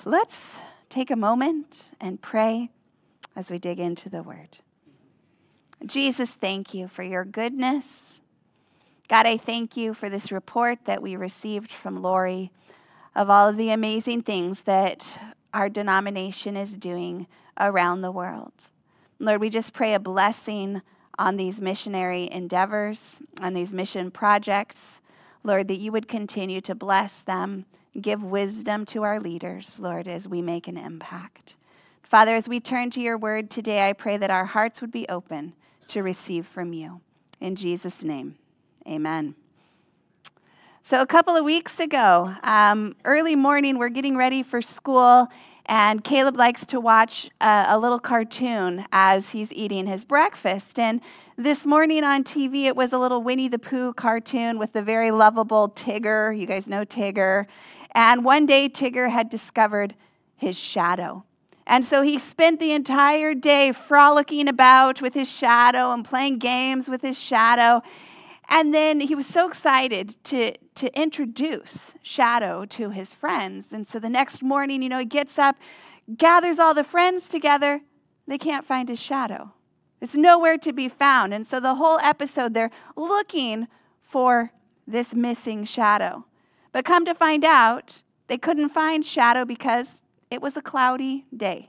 let's take a moment and pray as we dig into the word. Jesus, thank you for your goodness. God, I thank you for this report that we received from Lori of all of the amazing things that our denomination is doing around the world. Lord, we just pray a blessing on these missionary endeavors, on these mission projects. Lord, that you would continue to bless them, give wisdom to our leaders, Lord, as we make an impact. Father, as we turn to your word today, I pray that our hearts would be open to receive from you. In Jesus' name, amen. So a couple of weeks ago, early morning, we're getting ready for school, and Caleb likes to watch a little cartoon as he's eating his breakfast. And this morning on TV, it was a little Winnie the Pooh cartoon with the very lovable Tigger. You guys know Tigger. And one day, Tigger had discovered his shadow. And so he spent the entire day frolicking about with his shadow and playing games with his shadow. And then he was so excited to introduce Shadow to his friends. And so the next morning, he gets up, gathers all the friends together. They can't find his shadow. It's nowhere to be found. And so the whole episode, they're looking for this missing shadow. But come to find out, they couldn't find Shadow because it was a cloudy day.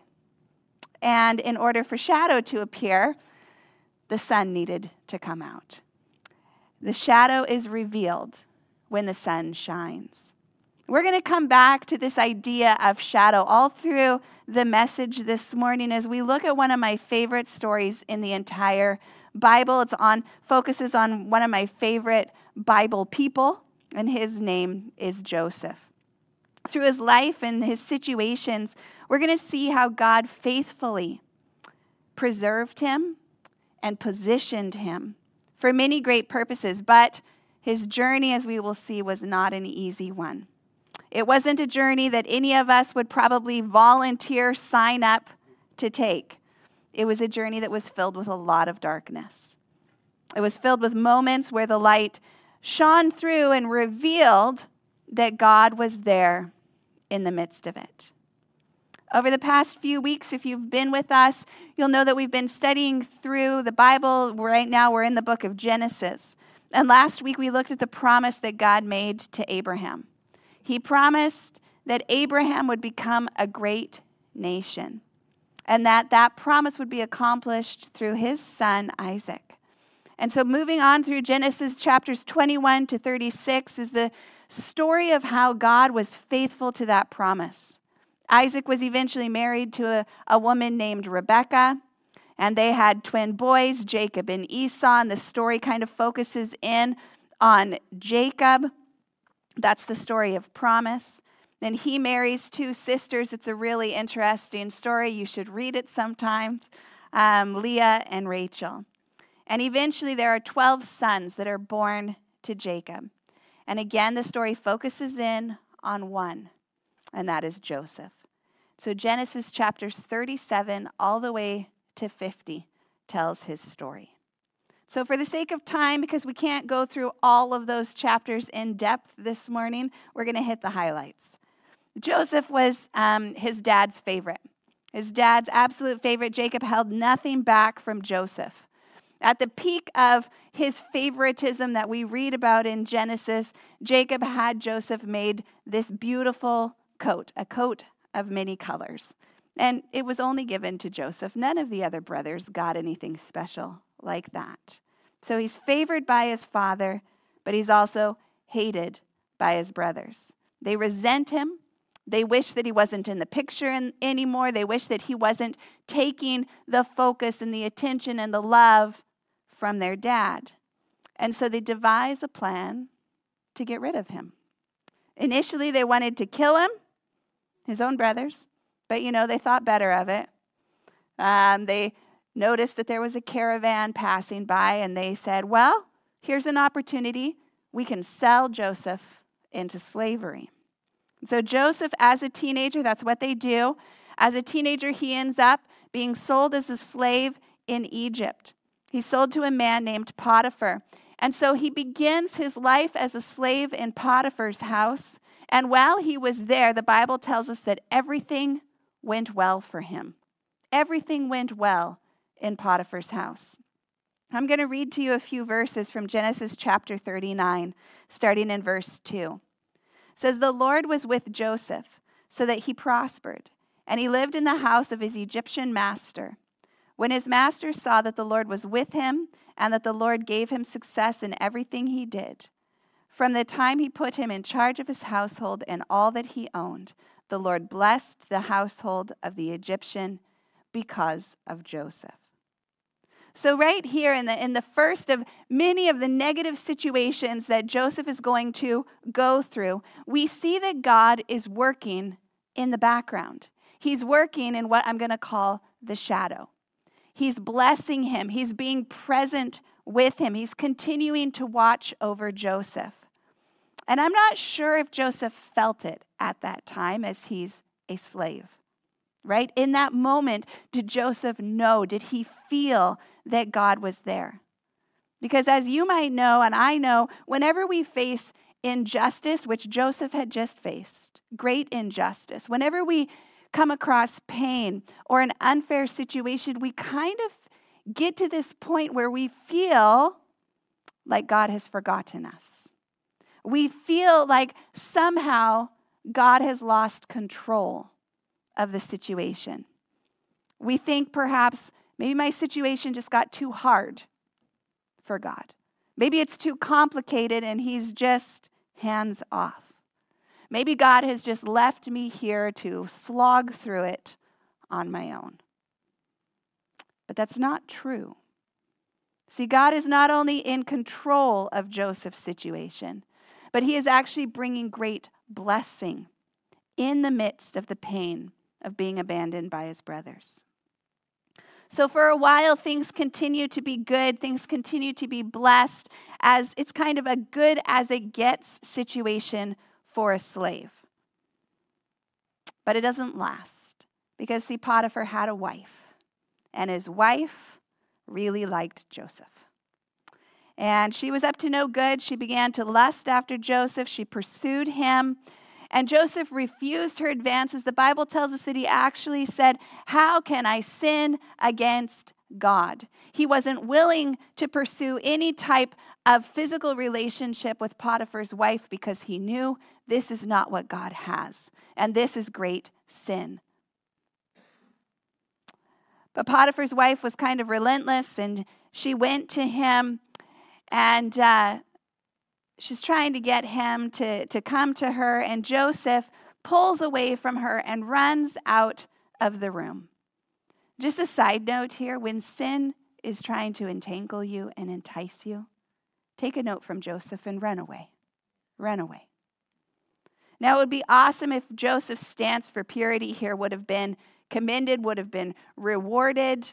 And in order for Shadow to appear, the sun needed to come out. The shadow is revealed when the sun shines. We're going to come back to this idea of shadow all through the message this morning as we look at one of my favorite stories in the entire Bible. Focuses on one of my favorite Bible people, and his name is Joseph. Through his life and his situations, we're going to see how God faithfully preserved him and positioned him for many great purposes, but his journey, as we will see, was not an easy one. It wasn't a journey that any of us would probably volunteer, sign up to take. It was a journey that was filled with a lot of darkness. It was filled with moments where the light shone through and revealed that God was there in the midst of it. Over the past few weeks, if you've been with us, you'll know that we've been studying through the Bible. Right now, we're in the book of Genesis. And last week, we looked at the promise that God made to Abraham. He promised that Abraham would become a great nation, and that promise would be accomplished through his son, Isaac. And so moving on through Genesis chapters 21 to 36 is the story of how God was faithful to that promise. Isaac was eventually married to a woman named Rebekah, and they had twin boys, Jacob and Esau, and the story kind of focuses in on Jacob. That's the story of promise. Then he marries two sisters. It's a really interesting story. You should read it sometimes, Leah and Rachel. And eventually there are 12 sons that are born to Jacob. And again, the story focuses in on one, and that is Joseph. So Genesis chapters 37 all the way to 50 tells his story. So for the sake of time, because we can't go through all of those chapters in depth this morning, we're going to hit the highlights. Joseph was his dad's favorite. His dad's absolute favorite. Jacob held nothing back from Joseph. At the peak of his favoritism that we read about in Genesis, Jacob had Joseph made this beautiful coat, a coat of many colors. And it was only given to Joseph. None of the other brothers got anything special like that. So he's favored by his father, but he's also hated by his brothers. They resent him. They wish that he wasn't in the picture anymore. They wish that he wasn't taking the focus and the attention and the love from their dad. And so they devise a plan to get rid of him. Initially, they wanted to kill him, his own brothers, but they thought better of it. They noticed that there was a caravan passing by, and they said, well, here's an opportunity. We can sell Joseph into slavery. So Joseph, as a teenager, that's what they do. As a teenager, he ends up being sold as a slave in Egypt. He's sold to a man named Potiphar. And so he begins his life as a slave in Potiphar's house. And while he was there, the Bible tells us that everything went well for him. Everything went well in Potiphar's house. I'm going to read to you a few verses from Genesis chapter 39, starting in verse 2. It says, "The Lord was with Joseph, so that he prospered, and he lived in the house of his Egyptian master. When his master saw that the Lord was with him, and that the Lord gave him success in everything he did, from the time he put him in charge of his household and all that he owned, the Lord blessed the household of the Egyptian because of Joseph." So right here in the first of many of the negative situations that Joseph is going to go through, we see that God is working in the background. He's working in what I'm going to call the shadow. He's blessing him. He's being present with him. He's continuing to watch over Joseph. And I'm not sure if Joseph felt it at that time as he's a slave. Right? In that moment, did Joseph know? Did he feel that God was there? Because as you might know, and I know, whenever we face injustice, which Joseph had just faced, great injustice, whenever we come across pain or an unfair situation, we kind of get to this point where we feel like God has forgotten us. We feel like somehow God has lost control of the situation. We think perhaps maybe my situation just got too hard for God. Maybe it's too complicated and he's just hands off. Maybe God has just left me here to slog through it on my own. But that's not true. See, God is not only in control of Joseph's situation, but he is actually bringing great blessing in the midst of the pain of being abandoned by his brothers. So for a while, things continue to be good. Things continue to be blessed, as it's kind of a good as it gets situation for a slave. But it doesn't last, because see, Potiphar had a wife, and his wife really liked Joseph. And she was up to no good. She began to lust after Joseph. She pursued him. And Joseph refused her advances. The Bible tells us that he actually said, "How can I sin against God?" He wasn't willing to pursue any type of physical relationship with Potiphar's wife because he knew this is not what God has. And this is great sin. But Potiphar's wife was kind of relentless, and she went to him, and she's trying to get him to come to her, and Joseph pulls away from her and runs out of the room. Just a side note here, when sin is trying to entangle you and entice you, take a note from Joseph and run away. Run away. Now, it would be awesome if Joseph's stance for purity here would have been commended, would have been rewarded,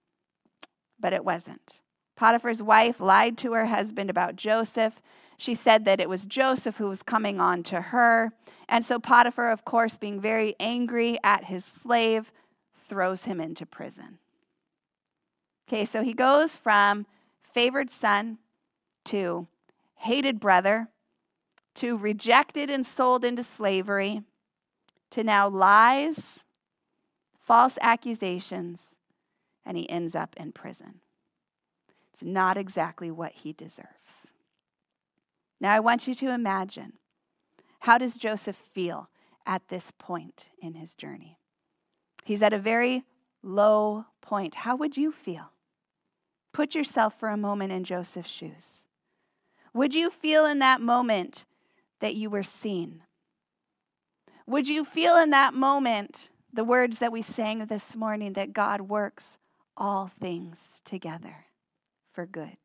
but it wasn't. Potiphar's wife lied to her husband about Joseph. She said that it was Joseph who was coming on to her. And so Potiphar, of course, being very angry at his slave, throws him into prison. Okay, so he goes from favored son to hated brother to rejected and sold into slavery to now lies, false accusations, and he ends up in prison. It's not exactly what he deserves. Now I want you to imagine, how does Joseph feel at this point in his journey? He's at a very low point. How would you feel? Put yourself for a moment in Joseph's shoes. Would you feel in that moment that you were seen? Would you feel in that moment the words that we sang this morning, that God works all things together for good?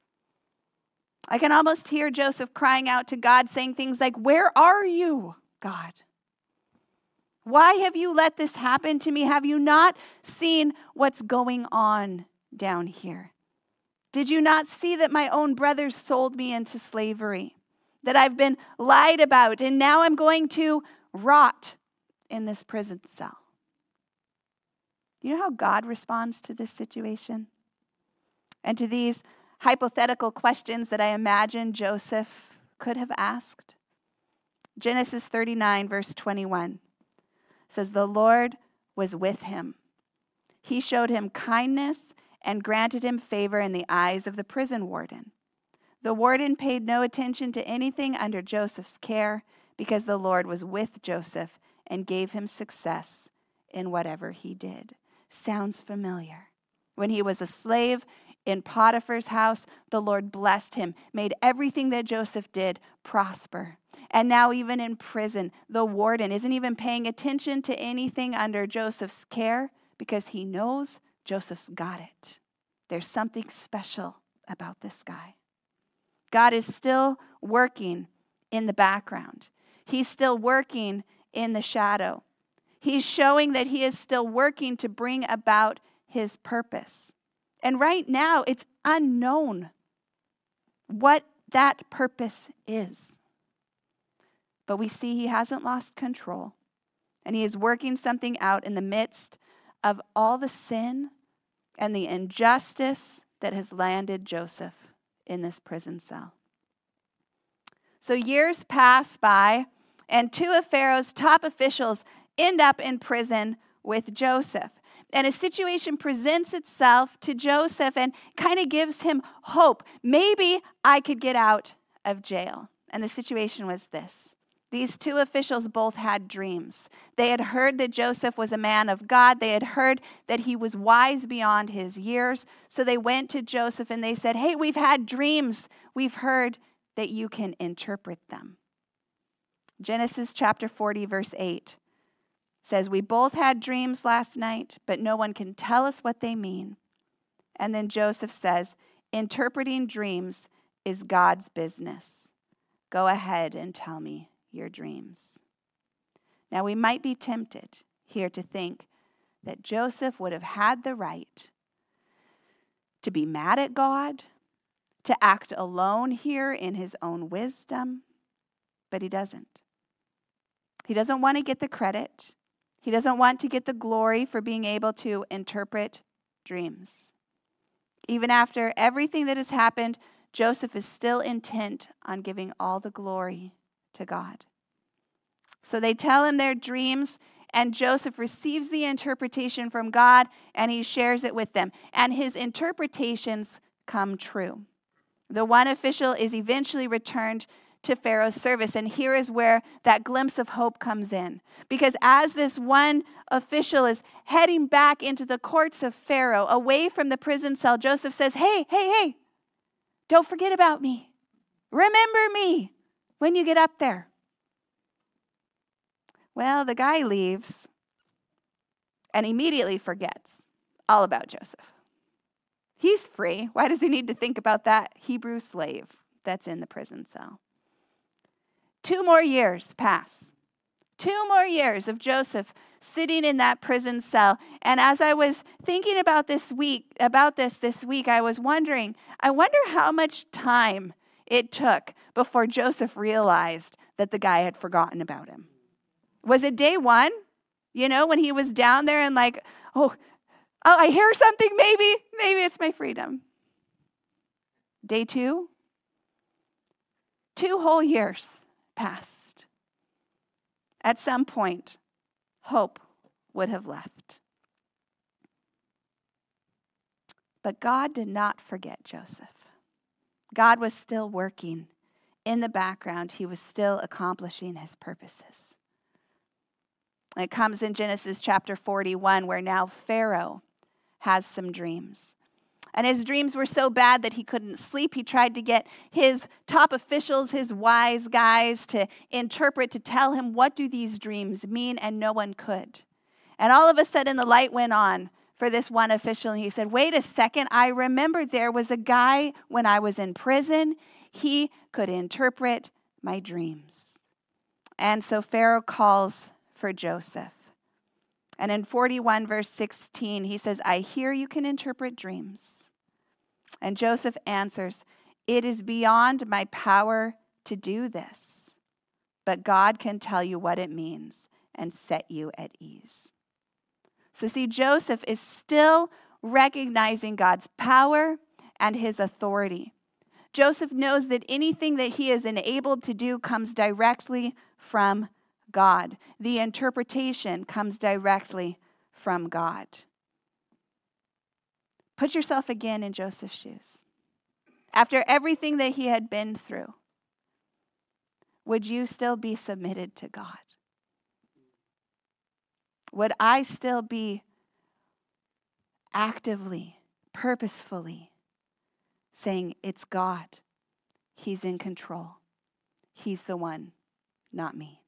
I can almost hear Joseph crying out to God, saying things like, "Where are you, God? Why have you let this happen to me? Have you not seen what's going on down here? Did you not see that my own brothers sold me into slavery? That I've been lied about, and now I'm going to rot in this prison cell?" You know how God responds to this situation? And to these hypothetical questions that I imagine Joseph could have asked. Genesis 39, verse 21 says, "The Lord was with him. He showed him kindness and granted him favor in the eyes of the prison warden. The warden paid no attention to anything under Joseph's care because the Lord was with Joseph and gave him success in whatever he did." Sounds familiar. When he was a slave in Potiphar's house, the Lord blessed him, made everything that Joseph did prosper. And now even in prison, the warden isn't even paying attention to anything under Joseph's care because he knows Joseph's got it. There's something special about this guy. God is still working in the background. He's still working in the shadow. He's showing that he is still working to bring about his purpose. And right now, it's unknown what that purpose is. But we see he hasn't lost control, and he is working something out in the midst of all the sin and the injustice that has landed Joseph in this prison cell. So years pass by, and two of Pharaoh's top officials end up in prison with Joseph. And a situation presents itself to Joseph and kind of gives him hope. Maybe I could get out of jail. And the situation was this. These two officials both had dreams. They had heard that Joseph was a man of God. They had heard that he was wise beyond his years. So they went to Joseph and they said, "Hey, we've had dreams. We've heard that you can interpret them." Genesis chapter 40, verse 8 says, "We both had dreams last night, but no one can tell us what they mean." And then Joseph says, "Interpreting dreams is God's business. Go ahead and tell me your dreams." Now, we might be tempted here to think that Joseph would have had the right to be mad at God, to act alone here in his own wisdom, but he doesn't. He doesn't want to get the credit. He doesn't want to get the glory for being able to interpret dreams. Even after everything that has happened, Joseph is still intent on giving all the glory to God. So they tell him their dreams, and Joseph receives the interpretation from God, and he shares it with them. And his interpretations come true. The one official is eventually returned to Pharaoh's service. And here is where that glimpse of hope comes in. Because as this one official is heading back into the courts of Pharaoh, away from the prison cell, Joseph says, hey, don't forget about me. Remember me when you get up there." Well, the guy leaves and immediately forgets all about Joseph. He's free. Why does he need to think about that Hebrew slave that's in the prison cell? 2 more years pass. 2 more years of Joseph sitting in that prison cell. And as I was thinking about this week, I was wondering, I wonder how much time it took before Joseph realized that the guy had forgotten about him. Was it day 1? When he was down there and like, oh, I hear something, maybe it's my freedom. Day 2? 2 whole years passed. At some point, hope would have left. But God did not forget Joseph. God was still working in the background. He was still accomplishing his purposes. It comes in Genesis chapter 41, where now Pharaoh has some dreams. And his dreams were so bad that he couldn't sleep. He tried to get his top officials, his wise guys, to interpret, to tell him, what do these dreams mean? And no one could. And all of a sudden, the light went on for this one official. And he said, wait a second, I remember there was a guy when I was in prison. He could interpret my dreams. And so Pharaoh calls for Joseph. And in 41 verse 16, he says, I hear you can interpret dreams. And Joseph answers, it is beyond my power to do this, but God can tell you what it means and set you at ease. So see, Joseph is still recognizing God's power and his authority. Joseph knows that anything that he is enabled to do comes directly from God. The interpretation comes directly from God. Put yourself again in Joseph's shoes. After everything that he had been through, would you still be submitted to God? Would I still be actively, purposefully saying, it's God. He's in control. He's the one, not me.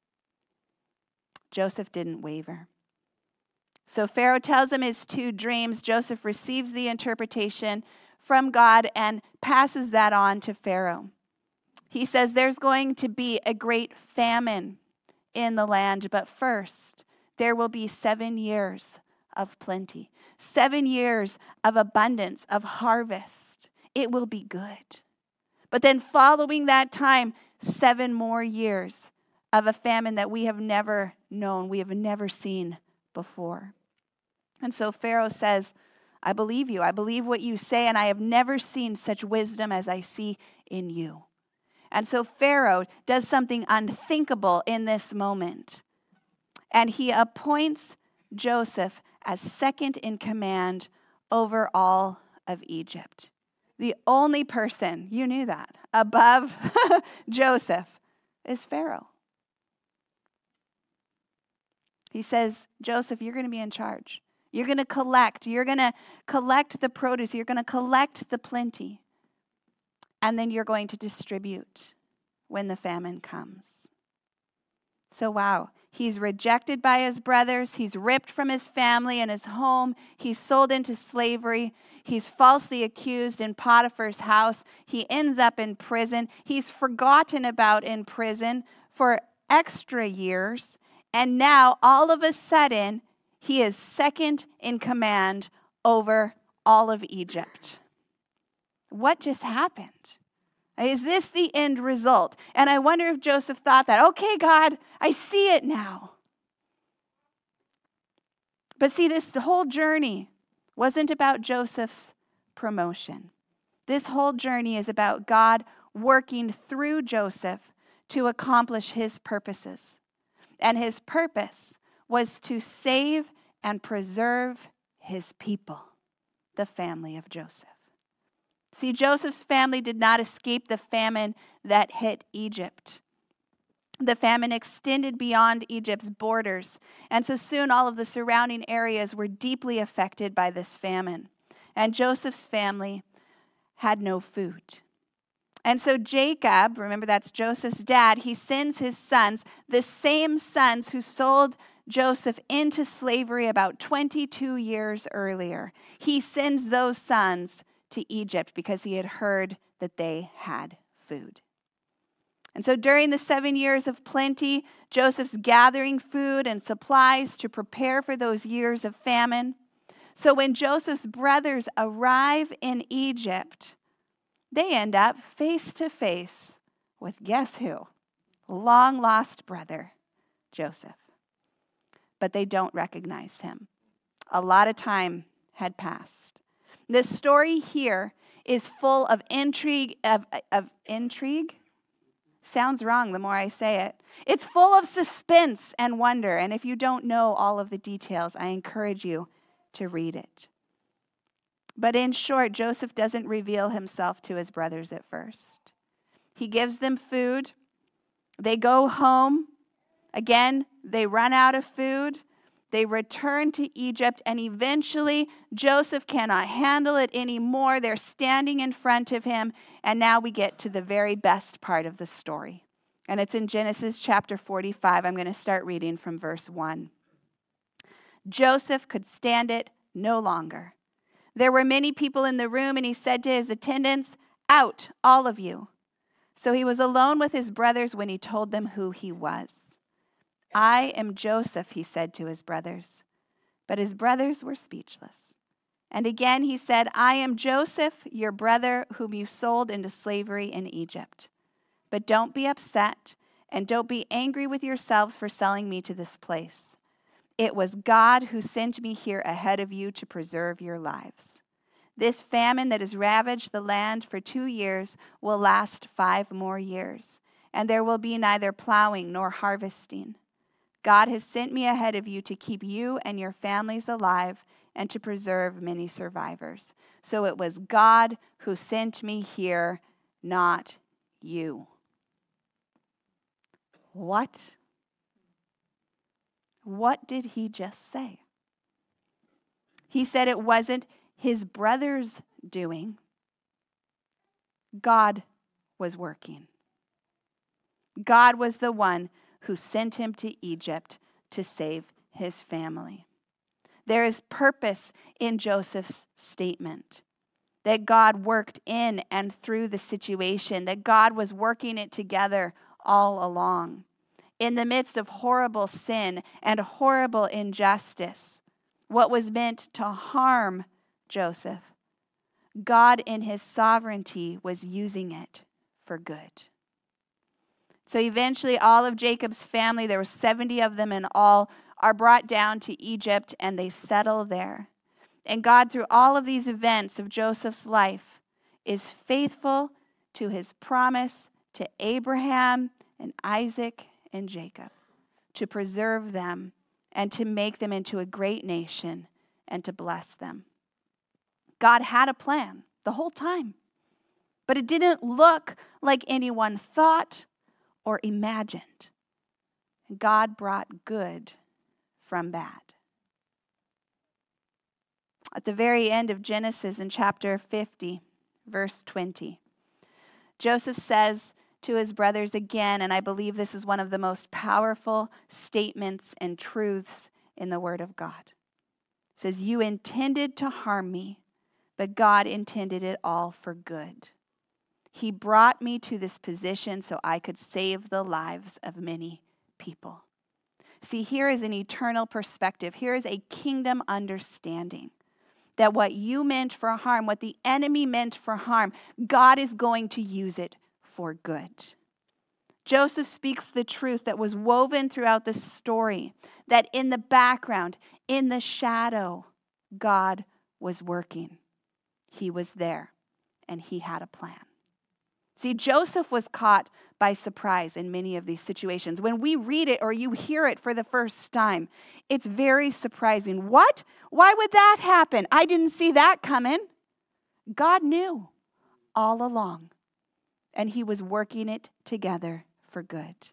Joseph didn't waver. So Pharaoh tells him his two dreams. Joseph receives the interpretation from God and passes that on to Pharaoh. He says there's going to be a great famine in the land, but first there will be 7 years of plenty, 7 years of abundance, of harvest. It will be good. But then following that time, 7 more years of a famine that we have never known, we have never seen before. And so Pharaoh says, I believe you. I believe what you say, and I have never seen such wisdom as I see in you. And so Pharaoh does something unthinkable in this moment. And he appoints Joseph as second in command over all of Egypt. The only person, you knew that, above Joseph is Pharaoh. He says, Joseph, you're going to be in charge. You're going to collect. You're going to collect the produce. You're going to collect the plenty. And then you're going to distribute when the famine comes. So wow, he's rejected by his brothers. He's ripped from his family and his home. He's sold into slavery. He's falsely accused in Potiphar's house. He ends up in prison. He's forgotten about in prison for extra years. And now, all of a sudden, he is second in command over all of Egypt. What just happened? Is this the end result? And I wonder if Joseph thought that, okay, God, I see it now. But see, this whole journey wasn't about Joseph's promotion. This whole journey is about God working through Joseph to accomplish his purposes. And his purpose was to save and preserve his people, the family of Joseph. See, Joseph's family did not escape the famine that hit Egypt. The famine extended beyond Egypt's borders, and so soon all of the surrounding areas were deeply affected by this famine. And Joseph's family had no food. And so Jacob, remember that's Joseph's dad, he sends his sons, the same sons who sold Joseph into slavery about 22 years earlier. He sends those sons to Egypt because he had heard that they had food. And so during the 7 years of plenty, Joseph's gathering food and supplies to prepare for those years of famine. So when Joseph's brothers arrive in Egypt, they end up face to face with guess who? Long lost brother, Joseph. But they don't recognize him. A lot of time had passed. This story here is full of intrigue, of intrigue. Sounds wrong the more I say it. It's full of suspense and wonder. And if you don't know all of the details, I encourage you to read it. But in short, Joseph doesn't reveal himself to his brothers at first. He gives them food. They go home. Again, they run out of food. They return to Egypt, and eventually Joseph cannot handle it anymore. They're standing in front of him, and now we get to the very best part of the story. And it's in Genesis chapter 45. I'm going to start reading from verse 1. Joseph could stand it no longer. There were many people in the room, and he said to his attendants, "Out, all of you." So he was alone with his brothers when he told them who he was. "I am Joseph," he said to his brothers. But his brothers were speechless. And again he said, "I am Joseph, your brother, whom you sold into slavery in Egypt. But don't be upset, and don't be angry with yourselves for selling me to this place. It was God who sent me here ahead of you to preserve your lives. This famine that has ravaged the land for 2 years will last 5 more years, and there will be neither plowing nor harvesting. God has sent me ahead of you to keep you and your families alive and to preserve many survivors. So it was God who sent me here, not you. What? What did he just say? He said it wasn't his brother's doing. God was working. God was the one who sent him to Egypt to save his family. There is purpose in Joseph's statement that God worked in and through the situation, that God was working it together all along. In the midst of horrible sin and horrible injustice, what was meant to harm Joseph, God in his sovereignty was using it for good. So eventually all of Jacob's family, there were 70 of them in all, are brought down to Egypt and they settle there. And God, through all of these events of Joseph's life, is faithful to his promise to Abraham and Isaac and Jacob to preserve them and to make them into a great nation and to bless them. God had a plan the whole time, but it didn't look like anyone thought or imagined. God brought good from bad. At the very end of Genesis in chapter 50, verse 20, Joseph says to his brothers again, and I believe this is one of the most powerful statements and truths in the Word of God. It says, "You intended to harm me, but God intended it all for good. He brought me to this position so I could save the lives of many people." See, here is an eternal perspective. Here is a kingdom understanding that what you meant for harm, what the enemy meant for harm, God is going to use it for good. Joseph speaks the truth that was woven throughout the story, that in the background, in the shadow, God was working. He was there, and he had a plan. See, Joseph was caught by surprise in many of these situations. When we read it or you hear it for the first time, it's very surprising. What? Why would that happen? I didn't see that coming. God knew all along, and he was working it together for good.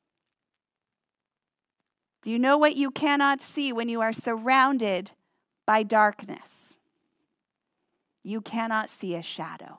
Do you know what you cannot see when you are surrounded by darkness? You cannot see a shadow.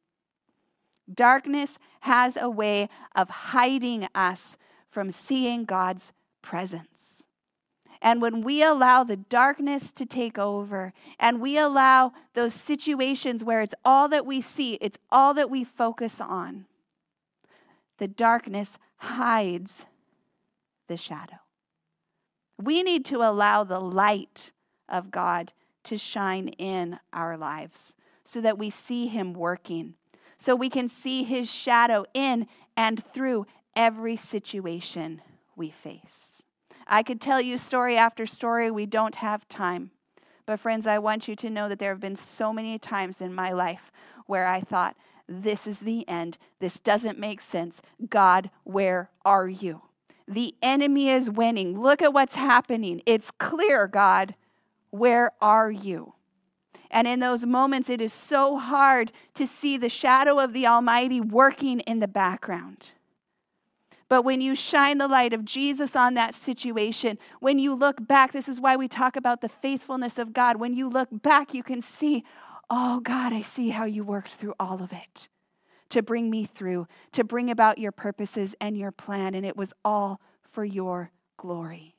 Darkness has a way of hiding us from seeing God's presence. And when we allow the darkness to take over, and we allow those situations where it's all that we see, it's all that we focus on, the darkness hides the shadow. We need to allow the light of God to shine in our lives so that we see him working, so we can see his shadow in and through every situation we face. I could tell you story after story. We don't have time. But friends, I want you to know that there have been so many times in my life where I thought, this is the end. This doesn't make sense. God, where are you? The enemy is winning. Look at what's happening. It's clear, God. Where are you? And in those moments, it is so hard to see the shadow of the Almighty working in the background. But when you shine the light of Jesus on that situation, when you look back, this is why we talk about the faithfulness of God. When you look back, you can see, oh God, I see how you worked through all of it to bring me through, to bring about your purposes and your plan. And it was all for your glory.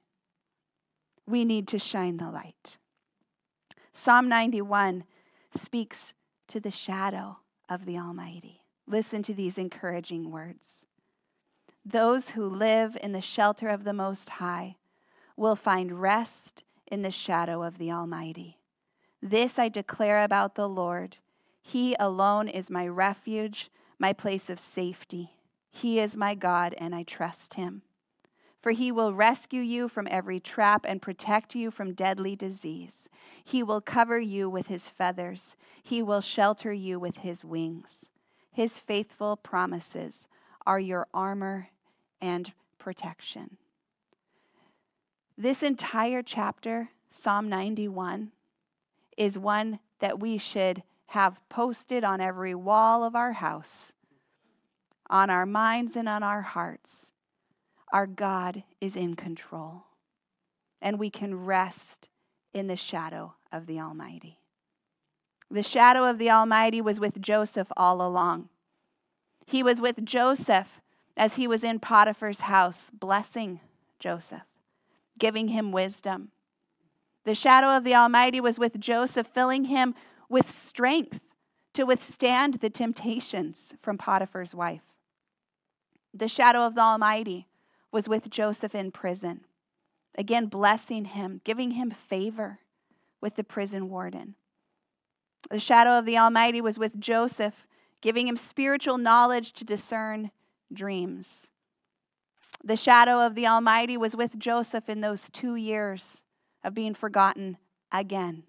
We need to shine the light. Psalm 91 speaks to the shadow of the Almighty. Listen to these encouraging words. Those who live in the shelter of the Most High will find rest in the shadow of the Almighty. This I declare about the Lord. He alone is my refuge, my place of safety. He is my God, and I trust him. For he will rescue you from every trap and protect you from deadly disease. He will cover you with his feathers. He will shelter you with his wings. His faithful promises are your armor and protection. This entire chapter, Psalm 91, is one that we should have posted on every wall of our house, on our minds and on our hearts. Our God is in control, and we can rest in the shadow of the Almighty. The shadow of the Almighty was with Joseph all along. He was with Joseph as he was in Potiphar's house, blessing Joseph, giving him wisdom. The shadow of the Almighty was with Joseph, filling him with strength to withstand the temptations from Potiphar's wife. The shadow of the Almighty was with Joseph in prison, again blessing him, giving him favor with the prison warden. The shadow of the Almighty was with Joseph, giving him spiritual knowledge to discern dreams. The shadow of the Almighty was with Joseph in those 2 years of being forgotten again.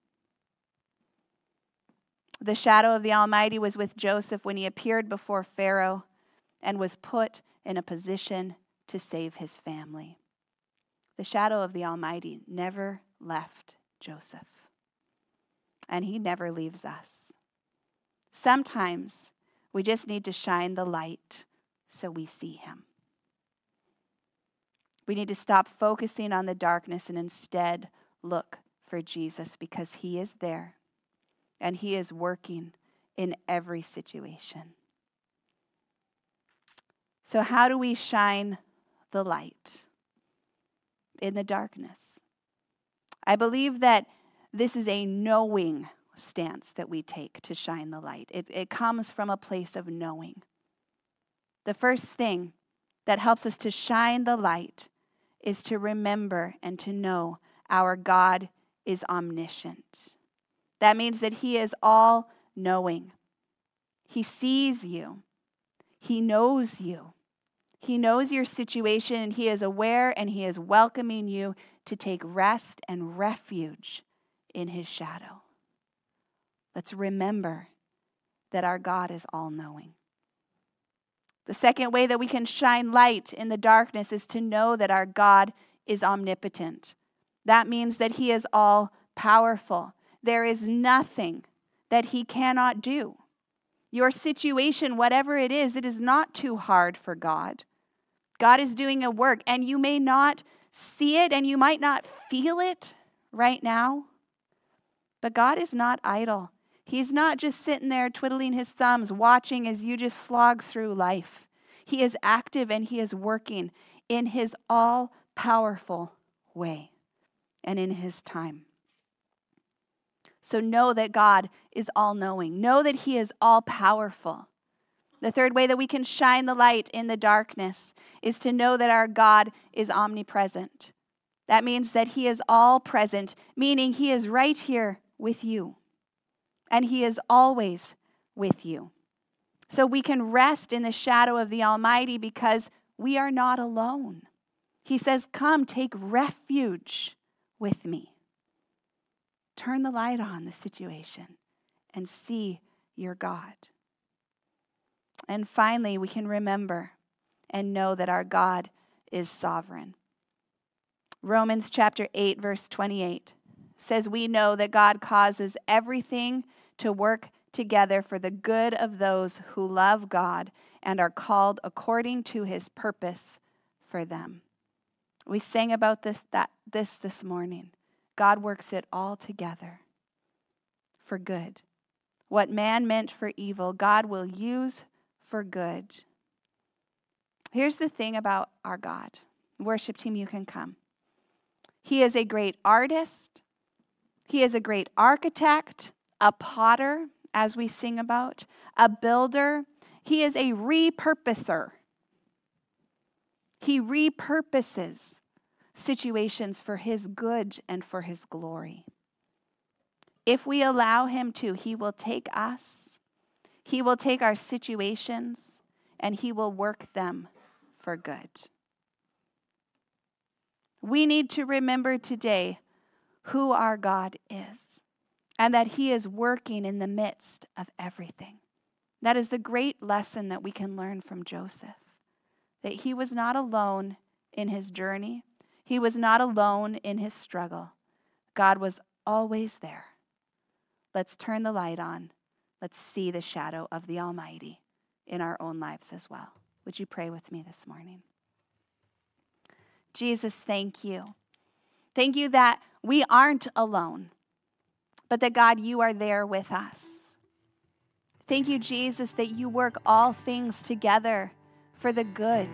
The shadow of the Almighty was with Joseph when he appeared before Pharaoh and was put in a position to save his family. The shadow of the Almighty never left Joseph, and he never leaves us. Sometimes we just need to shine the light so we see him. We need to stop focusing on the darkness and instead look for Jesus, because he is there and he is working in every situation. So how do we shine the light in the darkness? I believe that this is a knowing stance that we take to shine the light. It comes from a place of knowing. The first thing that helps us to shine the light is to remember and to know our God is omniscient. That means that he is all-knowing. He sees you. He knows you. He knows your situation, and he is aware, and he is welcoming you to take rest and refuge in his shadow. Let's remember that our God is all-knowing. The second way that we can shine light in the darkness is to know that our God is omnipotent. That means that he is all-powerful. There is nothing that he cannot do. Your situation, whatever it is not too hard for God. God is doing a work, and you may not see it, and you might not feel it right now, but God is not idle. He's not just sitting there twiddling his thumbs, watching as you just slog through life. He is active, and he is working in his all-powerful way and in his time. So know that God is all-knowing. Know that he is all-powerful. The third way that we can shine the light in the darkness is to know that our God is omnipresent. That means that he is all present, meaning he is right here with you. And he is always with you. So we can rest in the shadow of the Almighty because we are not alone. He says, come, take refuge with me. Turn the light on the situation and see your God. And finally, we can remember and know that our God is sovereign. Romans chapter 8, verse 28 says, we know that God causes everything to work together for the good of those who love God and are called according to his purpose for them. We sang about this morning. God works it all together for good. What man meant for evil, God will use for good. Here's the thing about our God. Worship team, you can come. He is a great artist. He is a great architect, a potter, as we sing about, a builder. He is a repurposer. He repurposes situations for his good and for his glory. If we allow him to, he will take us, he will take our situations, and he will work them for good. We need to remember today who our God is and that he is working in the midst of everything. That is the great lesson that we can learn from Joseph, that he was not alone in his journey. He was not alone in his struggle. God was always there. Let's turn the light on. Let's see the shadow of the Almighty in our own lives as well. Would you pray with me this morning? Jesus, thank you. Thank you that we aren't alone, but that, God, you are there with us. Thank you, Jesus, that you work all things together for the good.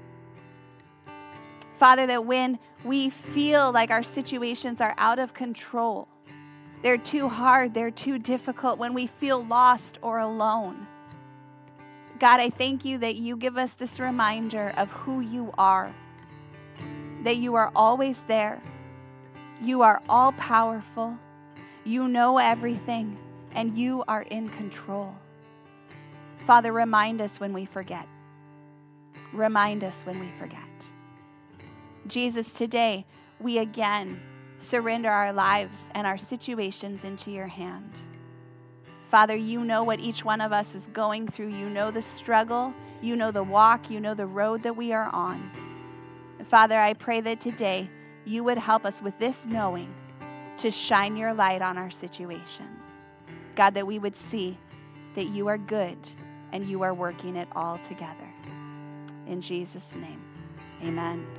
Father, that when we feel like our situations are out of control, they're too hard, they're too difficult, when we feel lost or alone, God, I thank you that you give us this reminder of who you are, that you are always there. You are all powerful. You know everything, and you are in control. Father, remind us when we forget. Remind us when we forget. Jesus, today we again surrender our lives and our situations into your hand. Father, you know what each one of us is going through. You know the struggle. You know the walk. You know the road that we are on. And Father, I pray that today you would help us with this knowing to shine your light on our situations. God, that we would see that you are good and you are working it all together. In Jesus' name, amen.